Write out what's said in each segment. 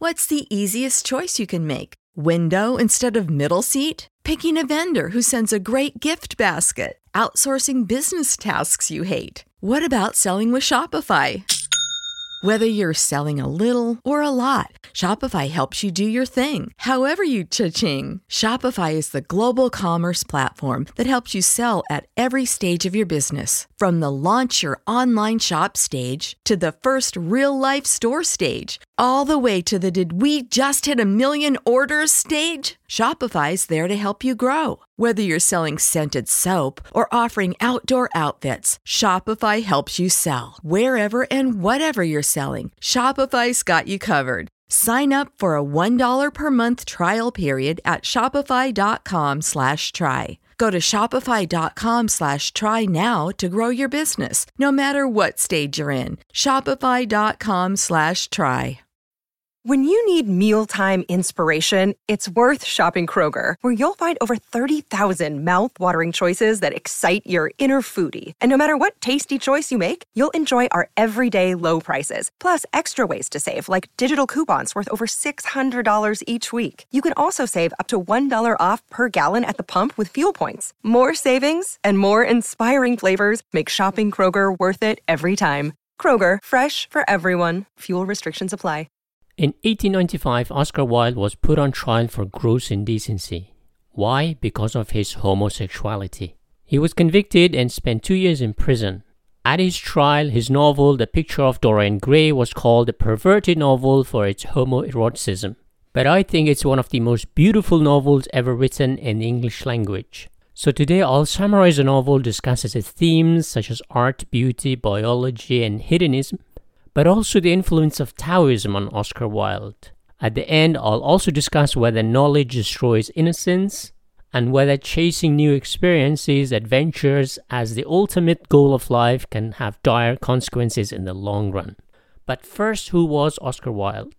What's the easiest choice you can make? Window instead of middle seat? Picking a vendor who sends a great gift basket? Outsourcing business tasks you hate? What about selling with Shopify? Whether you're selling a little or a lot, Shopify helps you do your thing, however you cha-ching. Shopify is the global commerce platform that helps you sell at every stage of your business. From the launch your online shop stage to the first real-life store stage, all the way to the did we just hit a million orders stage. Shopify's there to help you grow. Whether you're selling scented soap or offering outdoor outfits, Shopify helps you sell. Wherever and whatever you're selling, Shopify's got you covered. Sign up for a $1 per month trial period at shopify.com/try. Go to shopify.com/try now to grow your business, no matter what stage you're in. Shopify.com/try. When you need mealtime inspiration, it's worth shopping Kroger, where you'll find over 30,000 mouth-watering choices that excite your inner foodie. And no matter what tasty choice you make, you'll enjoy our everyday low prices, plus extra ways to save, like digital coupons worth over $600 each week. You can also save up to $1 off per gallon at the pump with fuel points. More savings and more inspiring flavors make shopping Kroger worth it every time. Kroger, fresh for everyone. Fuel restrictions apply. In 1895, Oscar Wilde was put on trial for gross indecency. Why? Because of his homosexuality. He was convicted and spent 2 years in prison. At his trial, his novel, The Picture of Dorian Gray, was called a perverted novel for its homoeroticism. But I think it's one of the most beautiful novels ever written in the English language. So today I'll summarize the novel, discuss its themes such as art, beauty, biology, and hedonism, but also the influence of Taoism on Oscar Wilde. At the end, I'll also discuss whether knowledge destroys innocence and whether chasing new experiences, adventures, as the ultimate goal of life can have dire consequences in the long run. But first, who was Oscar Wilde?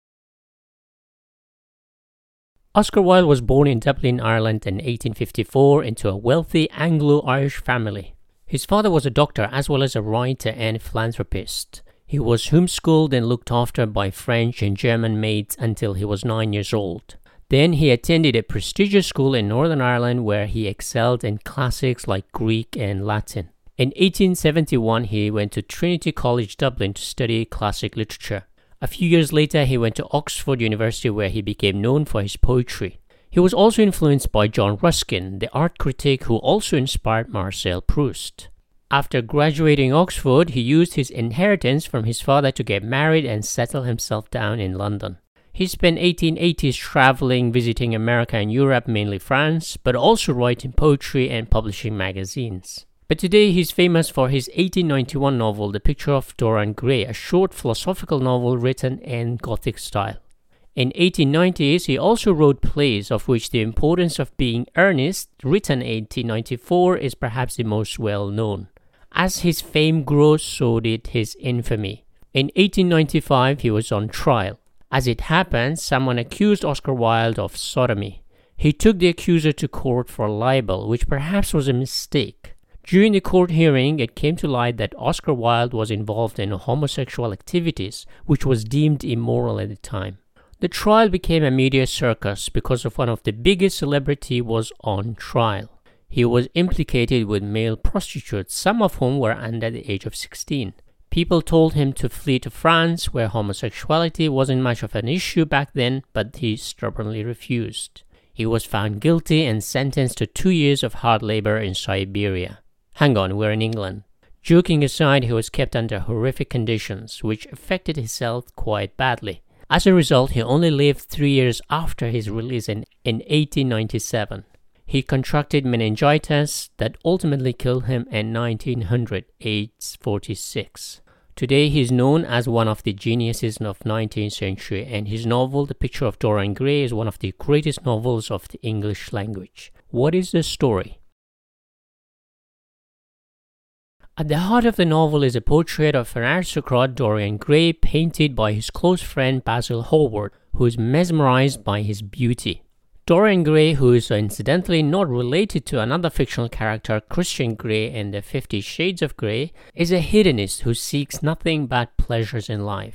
Oscar Wilde was born in Dublin, Ireland in 1854 into a wealthy Anglo-Irish family. His father was a doctor as well as a writer and philanthropist. He was homeschooled and looked after by French and German maids until he was 9 years old. Then he attended a prestigious school in Northern Ireland where he excelled in classics like Greek and Latin. In 1871, he went to Trinity College Dublin to study classic literature. A few years later, he went to Oxford University where he became known for his poetry. He was also influenced by John Ruskin, the art critic who also inspired Marcel Proust. After graduating Oxford, he used his inheritance from his father to get married and settle himself down in London. He spent 1880s traveling, visiting America and Europe, mainly France, but also writing poetry and publishing magazines. But today he's famous for his 1891 novel, The Picture of Dorian Gray, a short philosophical novel written in Gothic style. In 1890s, he also wrote plays, of which The Importance of Being Earnest, written in 1894, is perhaps the most well-known. As his fame grows, so did his infamy. In 1895, he was on trial. As it happened, someone accused Oscar Wilde of sodomy. He took the accuser to court for libel, which perhaps was a mistake. During the court hearing, it came to light that Oscar Wilde was involved in homosexual activities, which was deemed immoral at the time. The trial became a media circus because of one of the biggest celebrities was on trial. He was implicated with male prostitutes, some of whom were under the age of 16. People told him to flee to France, where homosexuality wasn't much of an issue back then, but he stubbornly refused. He was found guilty and sentenced to 2 years of hard labor in Siberia. Hang on, we're in England. Joking aside, he was kept under horrific conditions, which affected his health quite badly. As a result, he only lived 3 years after his release in 1897. He contracted meningitis that ultimately killed him in 1900, age 46. Today he is known as one of the geniuses of 19th century, and his novel, The Picture of Dorian Gray, is one of the greatest novels of the English language. What is the story? At the heart of the novel is a portrait of an aristocrat, Dorian Gray, painted by his close friend Basil Hallward, who is mesmerized by his beauty. Dorian Gray, who is incidentally not related to another fictional character, Christian Grey in the 50 Shades of Grey, is a hedonist who seeks nothing but pleasures in life.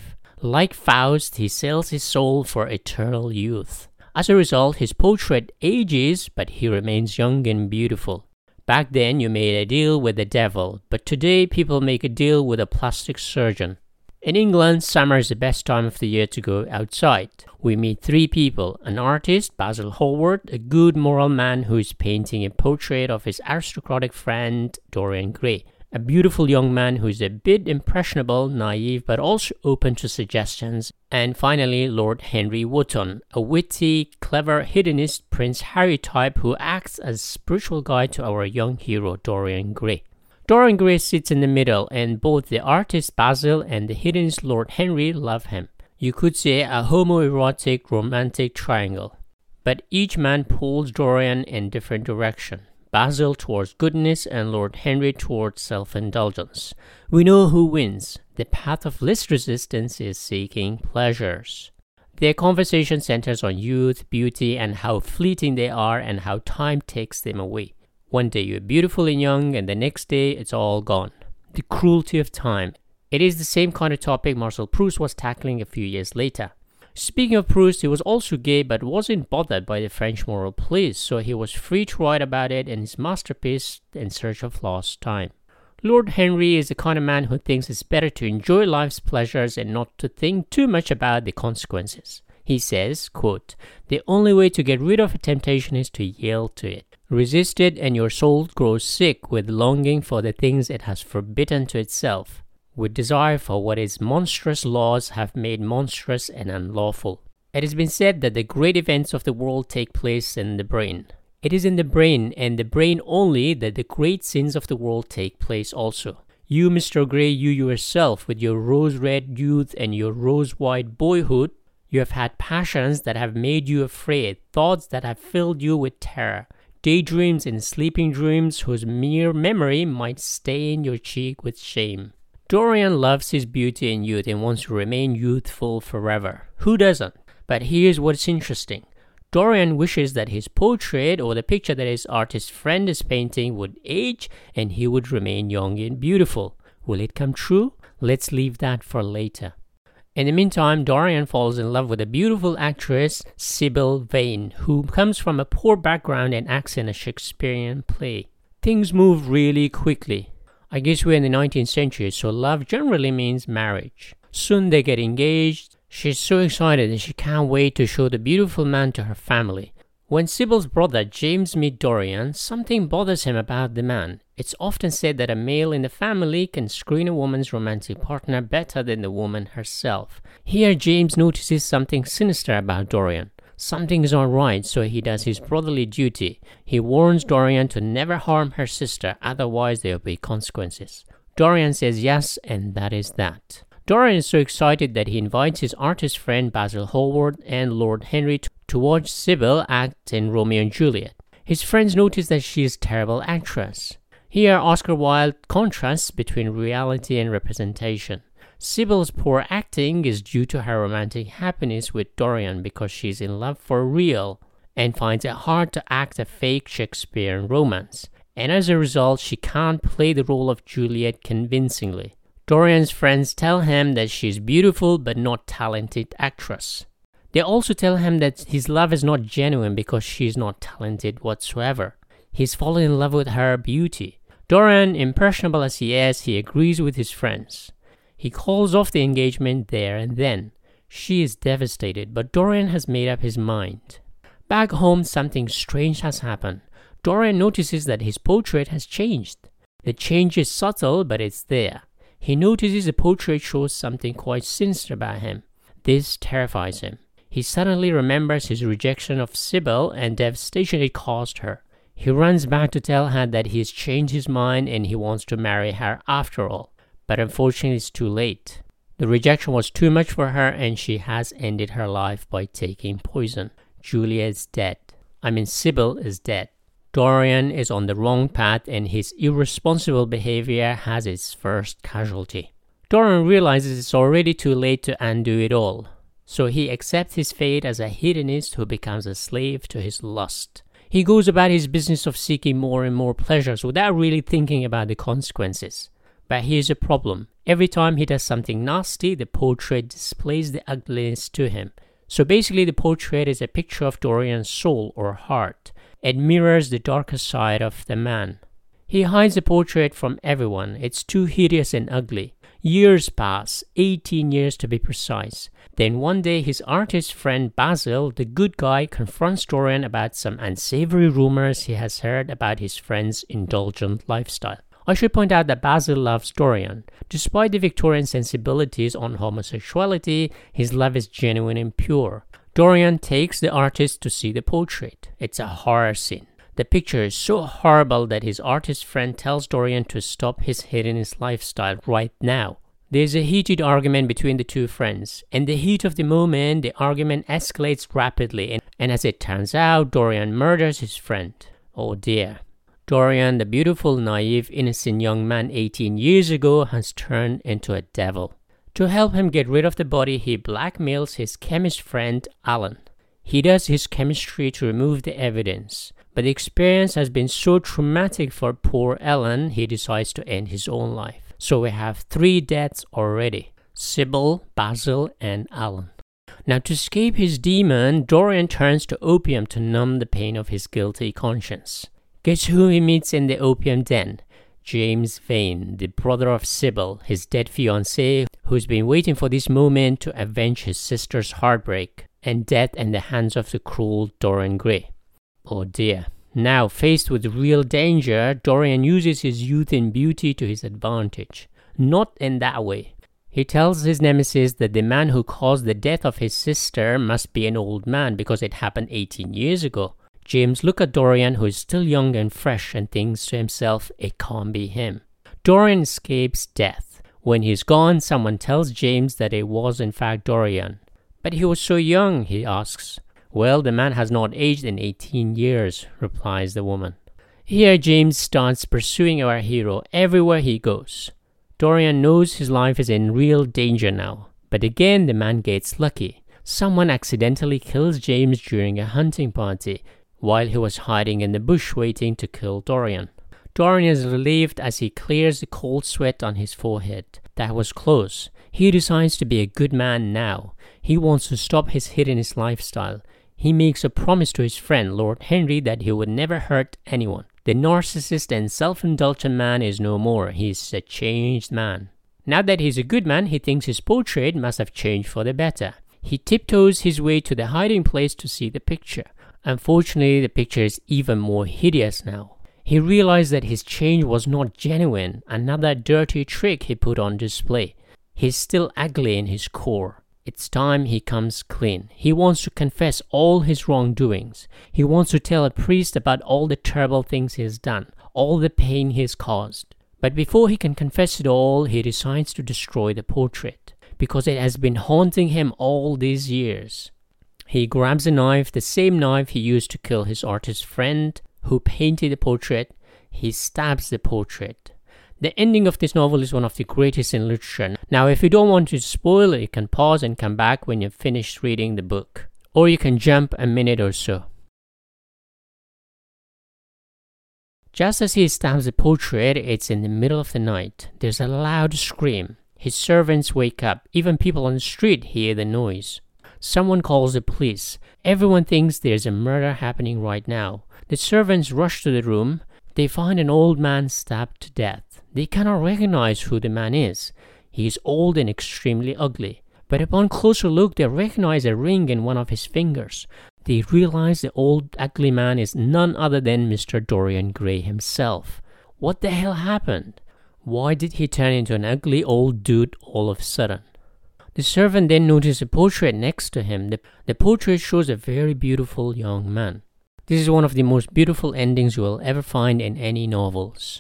Like Faust, he sells his soul for eternal youth. As a result, his portrait ages, but he remains young and beautiful. Back then, you made a deal with the devil, but today people make a deal with a plastic surgeon. In England, summer is the best time of the year to go outside. We meet three people: an artist, Basil Hallward, a good moral man who is painting a portrait of his aristocratic friend, Dorian Gray, a beautiful young man who is a bit impressionable, naive, but also open to suggestions, and finally, Lord Henry Wotton, a witty, clever, hedonist Prince Harry type who acts as spiritual guide to our young hero, Dorian Gray. Dorian Gray sits in the middle, and both the artist Basil and the hedonist Lord Henry love him. You could say a homoerotic romantic triangle. But each man pulls Dorian in different direction. Basil towards goodness and Lord Henry towards self-indulgence. We know who wins. The path of least resistance is seeking pleasures. Their conversation centers on youth, beauty, and how fleeting they are and how time takes them away. One day you're beautiful and young, and the next day it's all gone. The cruelty of time. It is the same kind of topic Marcel Proust was tackling a few years later. Speaking of Proust, he was also gay but wasn't bothered by the French moral police, so he was free to write about it in his masterpiece, In Search of Lost Time. Lord Henry is the kind of man who thinks it's better to enjoy life's pleasures and not to think too much about the consequences. He says, quote, "The only way to get rid of a temptation is to yield to it. Resist it and your soul grows sick with longing for the things it has forbidden to itself, with desire for what its monstrous laws have made monstrous and unlawful." It has been said that the great events of the world take place in the brain. It is in the brain and the brain only that the great sins of the world take place also. You, Mr. Gray, you yourself, with your rose-red youth and your rose-white boyhood, you have had passions that have made you afraid, thoughts that have filled you with terror, daydreams and sleeping dreams whose mere memory might stain your cheek with shame. Dorian loves his beauty and youth and wants to remain youthful forever. Who doesn't? But here's what's interesting. Dorian wishes that his portrait or the picture that his artist friend is painting would age and he would remain young and beautiful. Will it come true? Let's leave that for later. In the meantime, Dorian falls in love with a beautiful actress, Sybil Vane, who comes from a poor background and acts in a Shakespearean play. Things move really quickly. I guess we're in the 19th century, so love generally means marriage. Soon they get engaged. She's so excited and she can't wait to show the beautiful man to her family. When Sybil's brother James meets Dorian, something bothers him about the man. It's often said that a male in the family can screen a woman's romantic partner better than the woman herself. Here James notices something sinister about Dorian. Something is not right, so he does his brotherly duty. He warns Dorian to never harm her sister, otherwise there will be consequences. Dorian says yes, and that is that. Dorian is so excited that he invites his artist friend Basil Hallward and Lord Henry to watch Sybil act in Romeo and Juliet. His friends notice that she is a terrible actress. Here Oscar Wilde contrasts between reality and representation. Sybil's poor acting is due to her romantic happiness with Dorian because she's in love for real and finds it hard to act a fake Shakespearean romance. And as a result, she can't play the role of Juliet convincingly. Dorian's friends tell him that she's beautiful but not talented actress. They also tell him that his love is not genuine because she's not talented whatsoever. He's fallen in love with her beauty. Dorian, impressionable as he is, he agrees with his friends. He calls off the engagement there and then. She is devastated, but Dorian has made up his mind. Back home, something strange has happened. Dorian notices that his portrait has changed. The change is subtle, but it's there. He notices the portrait shows something quite sinister about him. This terrifies him. He suddenly remembers his rejection of Sybil and devastation it caused her. He runs back to tell her that he has changed his mind and he wants to marry her after all. But unfortunately it's too late. The rejection was too much for her and she has ended her life by taking poison. Juliet's dead. Sybil is dead. Dorian is on the wrong path and his irresponsible behavior has its first casualty. Dorian realizes it's already too late to undo it all. So he accepts his fate as a hedonist who becomes a slave to his lust. He goes about his business of seeking more and more pleasures without really thinking about the consequences. But here's a problem. Every time he does something nasty, the portrait displays the ugliness to him. So basically, the portrait is a picture of Dorian's soul or heart. It mirrors the darker side of the man. He hides the portrait from everyone. It's too hideous and ugly. Years pass, 18 years to be precise. Then one day his artist friend Basil, the good guy, confronts Dorian about some unsavory rumors he has heard about his friend's indulgent lifestyle. I should point out that Basil loves Dorian. Despite the Victorian sensibilities on homosexuality, his love is genuine and pure. Dorian takes the artist to see the portrait. It's a horror scene. The picture is so horrible that his artist friend tells Dorian to stop his hedonist lifestyle right now. There's a heated argument between the two friends. In the heat of the moment, the argument escalates rapidly, and as it turns out, Dorian murders his friend. Oh dear. Dorian, the beautiful, naive, innocent young man 18 years ago, has turned into a devil. To help him get rid of the body, he blackmails his chemist friend Alan. He does his chemistry to remove the evidence, but the experience has been so traumatic for poor Alan, he decides to end his own life. So we have 3 deaths already: Sybil, Basil, and Alan. Now, to escape his demon, Dorian turns to opium to numb the pain of his guilty conscience. Guess who he meets in the opium den? James Vane, the brother of Sybil, his dead fiancée, who's been waiting for this moment to avenge his sister's heartbreak and death in the hands of the cruel Dorian Gray. Oh dear. Now, faced with real danger, Dorian uses his youth and beauty to his advantage. Not in that way. He tells his nemesis that the man who caused the death of his sister must be an old man because it happened 18 years ago. James looks at Dorian, who is still young and fresh, and thinks to himself, it can't be him. Dorian escapes death. When he's gone, someone tells James that it was in fact Dorian. But he was so young, he asks. Well, the man has not aged in 18 years, replies the woman. Here James starts pursuing our hero everywhere he goes. Dorian knows his life is in real danger now. But again, the man gets lucky. Someone accidentally kills James during a hunting party, while he was hiding in the bush waiting to kill Dorian. Dorian is relieved as he clears the cold sweat on his forehead. That was close. He decides to be a good man now. He wants to stop his hedonist lifestyle. He makes a promise to his friend, Lord Henry, that he would never hurt anyone. The narcissist and self-indulgent man is no more. He is a changed man. Now that he's a good man, he thinks his portrait must have changed for the better. He tiptoes his way to the hiding place to see the picture. Unfortunately, the picture is even more hideous now. He realized that his change was not genuine, another dirty trick he put on display. He's still ugly in his core. It's time he comes clean. He wants to confess all his wrongdoings. He wants to tell a priest about all the terrible things he has done, all the pain he has caused. But before he can confess it all, he decides to destroy the portrait, because it has been haunting him all these years. He grabs a knife, the same knife he used to kill his artist friend who painted the portrait. He stabs the portrait. The ending of this novel is one of the greatest in literature. Now, if you don't want to spoil it, you can pause and come back when you've finished reading the book. Or you can jump a minute or so. Just as he stabs the portrait, it's in the middle of the night. There's a loud scream. His servants wake up. Even people on the street hear the noise. Someone calls the police. Everyone thinks there's a murder happening right now. The servants rush to the room. They find an old man stabbed to death. They cannot recognize who the man is. He is old and extremely ugly. But upon closer look, they recognize a ring in one of his fingers. They realize the old ugly man is none other than Mr. Dorian Gray himself. What the hell happened? Why did he turn into an ugly old dude all of a sudden? The servant then noticed a portrait next to him. The portrait shows a very beautiful young man. This is one of the most beautiful endings you will ever find in any novels.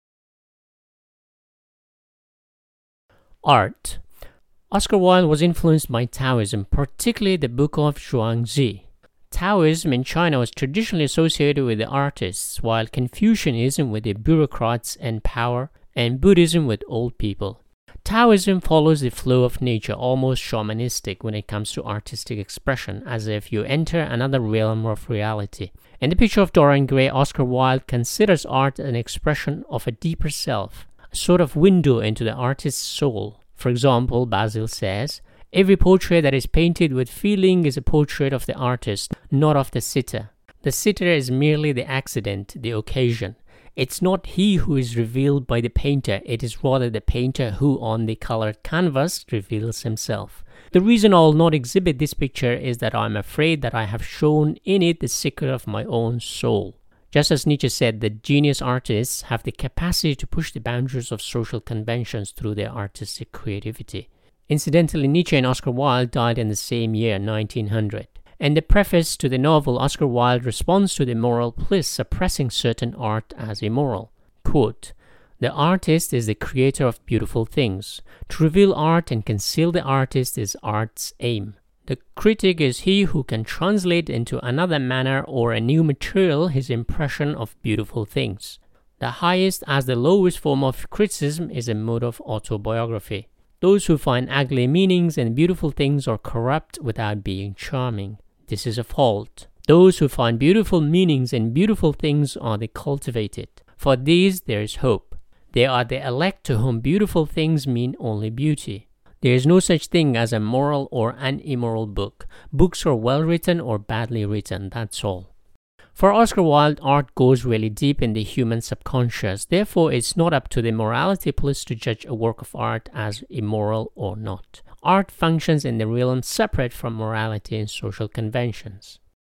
Art. Oscar Wilde was influenced by Taoism, particularly the Book of Zhuangzi. Taoism in China was traditionally associated with the artists, while Confucianism with the bureaucrats and power, and Buddhism with old people. Taoism follows the flow of nature, almost shamanistic when it comes to artistic expression, as if you enter another realm of reality. In the picture of Dorian Gray, Oscar Wilde considers art an expression of a deeper self, a sort of window into the artist's soul. For example, Basil says, every portrait that is painted with feeling is a portrait of the artist, not of the sitter. The sitter is merely the accident, the occasion. It's not he who is revealed by the painter, it is rather the painter who on the colored canvas reveals himself. The reason I'll not exhibit this picture is that I'm afraid that I have shown in it the secret of my own soul. Just as Nietzsche said that genius artists have the capacity to push the boundaries of social conventions through their artistic creativity. Incidentally, Nietzsche and Oscar Wilde died in the same year, 1900. In the preface to the novel, Oscar Wilde responds to the moral police suppressing certain art as immoral. Quote, "The artist is the creator of beautiful things. To reveal art and conceal the artist is art's aim. The critic is he who can translate into another manner or a new material his impression of beautiful things. The highest as the lowest form of criticism is a mode of autobiography. Those who find ugly meanings in beautiful things are corrupt without being charming. This is a fault. Those who find beautiful meanings in beautiful things are the cultivated. For these there is hope. They are the elect to whom beautiful things mean only beauty. There is no such thing as a moral or an immoral book. Books are well written or badly written, that's all." For Oscar Wilde, art goes really deep in the human subconscious. Therefore, it's not up to the morality police to judge a work of art as immoral or not. Art functions in the realm separate from morality and social conventions.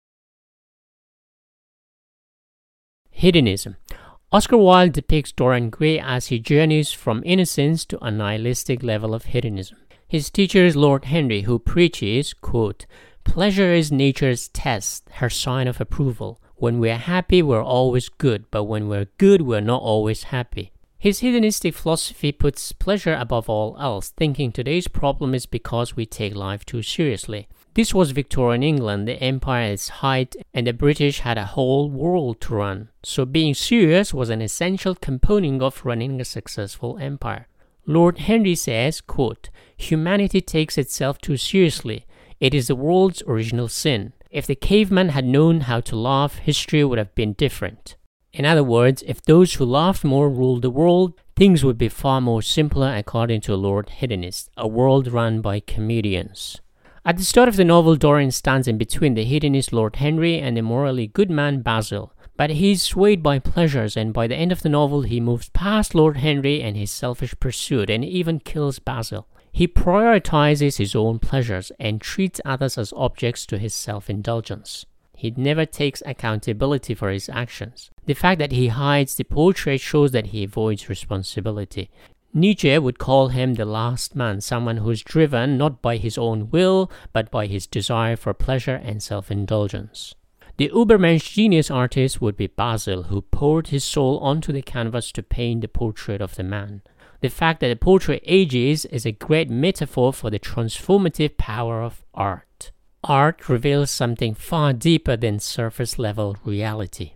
Hedonism. Oscar Wilde depicts Dorian Gray as he journeys from innocence to a nihilistic level of hedonism. His teacher is Lord Henry, who preaches, quote, "Pleasure is nature's test, her sign of approval. When we're happy, we're always good, but when we're good, we're not always happy." His hedonistic philosophy puts pleasure above all else, thinking today's problem is because we take life too seriously. This was Victorian England, the empire at its height, and the British had a whole world to run. So being serious was an essential component of running a successful empire. Lord Henry says, quote, "Humanity takes itself too seriously. It is the world's original sin. If the caveman had known how to laugh, history would have been different." In other words, if those who laughed more ruled the world, things would be far more simpler according to Lord Hedonist, a world run by comedians. At the start of the novel, Dorian stands in between the hedonist Lord Henry and the morally good man Basil. But he is swayed by pleasures, and by the end of the novel he moves past Lord Henry and his selfish pursuit and even kills Basil. He prioritizes his own pleasures and treats others as objects to his self-indulgence. He never takes accountability for his actions. The fact that he hides the portrait shows that he avoids responsibility. Nietzsche would call him the last man, someone who is driven not by his own will, but by his desire for pleasure and self-indulgence. The Ubermensch genius artist would be Basil, who poured his soul onto the canvas to paint the portrait of the man. The fact that the portrait ages is a great metaphor for the transformative power of art. Art reveals something far deeper than surface-level reality.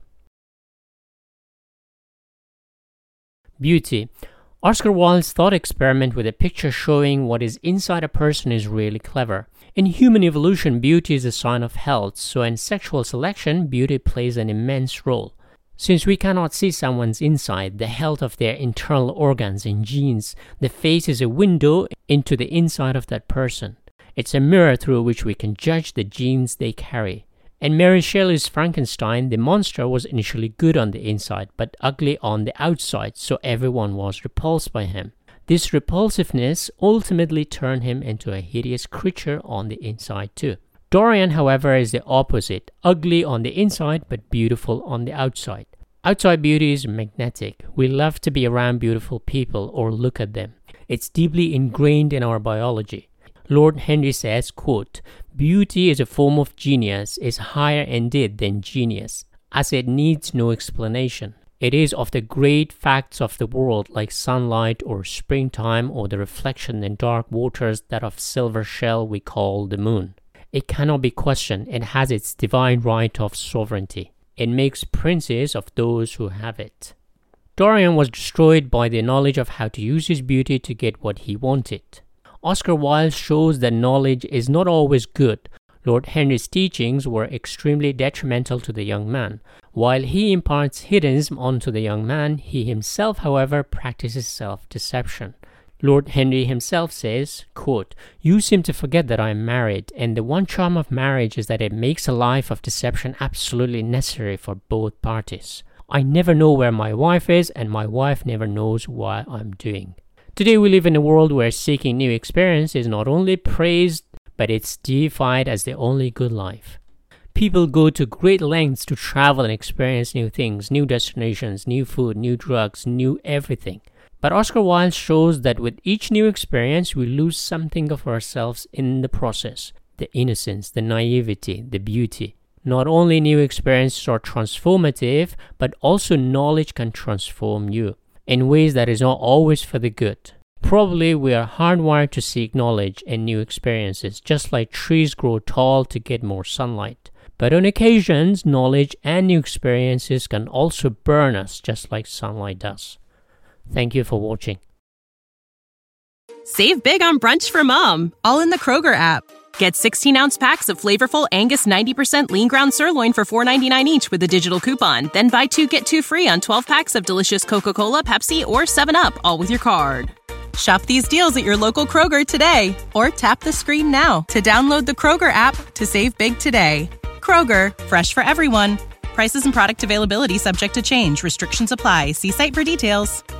Beauty. Oscar Wilde's thought experiment with a picture showing what is inside a person is really clever. In human evolution, beauty is a sign of health, so in sexual selection, beauty plays an immense role. Since we cannot see someone's inside, the health of their internal organs and genes, the face is a window into the inside of that person. It's a mirror through which we can judge the genes they carry. In Mary Shelley's Frankenstein, the monster was initially good on the inside, but ugly on the outside, so everyone was repulsed by him. This repulsiveness ultimately turned him into a hideous creature on the inside too. Dorian, however, is the opposite, ugly on the inside, but beautiful on the outside. Outside beauty is magnetic. We love to be around beautiful people or look at them. It's deeply ingrained in our biology. Lord Henry says, quote, "Beauty is a form of genius, is higher indeed than genius, as it needs no explanation. It is of the great facts of the world, like sunlight or springtime or the reflection in dark waters that of silver shell we call the moon. It cannot be questioned. It has its divine right of sovereignty. It makes princes of those who have it." Dorian was destroyed by the knowledge of how to use his beauty to get what he wanted. Oscar Wilde shows that knowledge is not always good. Lord Henry's teachings were extremely detrimental to the young man. While he imparts hedonism onto the young man, he himself, however, practices self-deception. Lord Henry himself says, quote, "You seem to forget that I am married, and the one charm of marriage is that it makes a life of deception absolutely necessary for both parties. I never know where my wife is, and my wife never knows what I'm doing." Today we live in a world where seeking new experience is not only praised, but it's deified as the only good life. People go to great lengths to travel and experience new things, new destinations, new food, new drugs, new everything. But Oscar Wilde shows that with each new experience, we lose something of ourselves in the process. The innocence, the naivety, the beauty. Not only new experiences are transformative, but also knowledge can transform you in ways that is not always for the good. Probably we are hardwired to seek knowledge and new experiences, just like trees grow tall to get more sunlight. But on occasions, knowledge and new experiences can also burn us, just like sunlight does. Thank you for watching. Save big on brunch for mom, all in the Kroger app. Get 16-ounce packs of flavorful Angus 90% lean ground sirloin for $4.99 each with a digital coupon. Then buy 2, get 2 free on 12 packs of delicious Coca-Cola, Pepsi, or 7-Up, all with your card. Shop these deals at your local Kroger today, or tap the screen now to download the Kroger app to save big today. Kroger, fresh for everyone. Prices and product availability subject to change. Restrictions apply. See site for details.